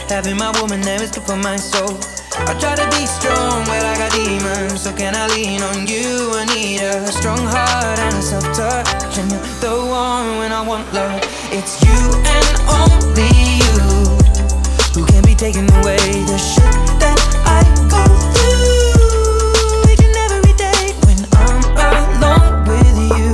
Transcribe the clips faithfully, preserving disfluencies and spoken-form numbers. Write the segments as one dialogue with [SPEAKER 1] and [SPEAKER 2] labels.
[SPEAKER 1] Having my woman there is good for my soul. I try to be strong, but I got demons. So can I lean on you? I need a strong heart and a soft touch, and you're the one when I want love. It's you and only you who can be taking away the shit that I go through each and every day. When I'm alone with you,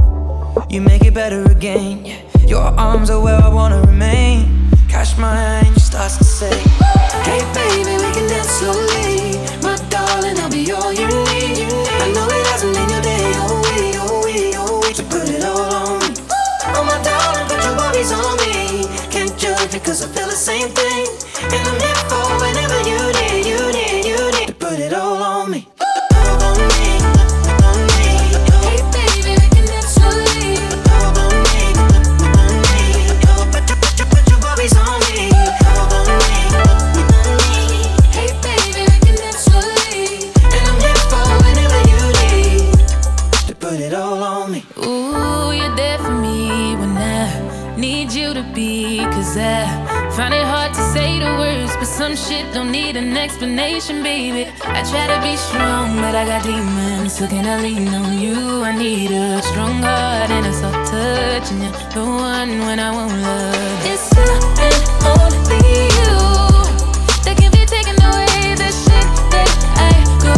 [SPEAKER 1] you make it better again. Yeah. Your arms are where I wanna remain. Catch my hand, you start to say, hey baby, we can dance slowly. My darling, I'll be all you need. I know it hasn't been your day, oh we, oh we, oh we. So put it all on me. Oh my darling, put your worries on me. Can't judge it cause I feel the same thing. And I'm here for whenever you need, you need, you need to put it all on me. All on me, on me. Hey baby, we can dance slowly. All on me, on me. Put your, put your, put your worries on me. All on me, on me. Hey baby, we can dance slowly. And I'm here for whenever you need to put it all on me.
[SPEAKER 2] Ooh, you're there for me when I need you to be. Cause I find it hard to say the words, but some shit don't need an explanation, baby. I try to be strong, but I got demons. So can I lean on you? I need a strong heart and a soft touch, and you're the one when I want love. It's you and only you that can be taking away the shit that I go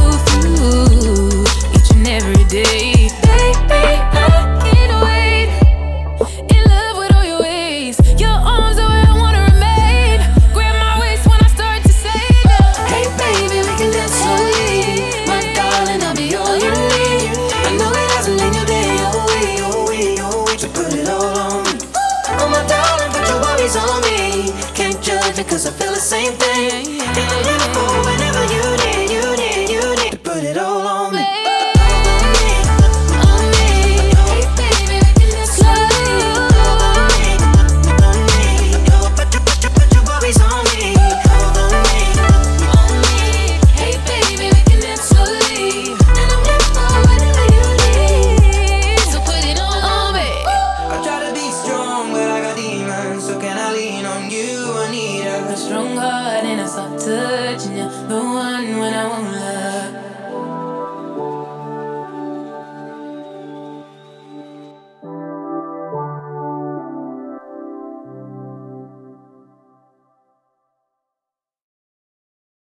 [SPEAKER 2] through each and every day. Baby, I can't wait. In love with all your ways. Your arms are where I wanna remain. Grab my waist when I start to say no.
[SPEAKER 1] Hey baby, we can dance slowly. My darling, I'll be all you need. I know it hasn't been your day, oh we, oh we, oh we. So put it all on me. Oh my darling, put your worries on me. Can't judge it cause I feel the same thing. And I'm here for whenever you need, you need, you need to put it all on me.
[SPEAKER 2] Strong heart and a soft touch, and you're the one when I want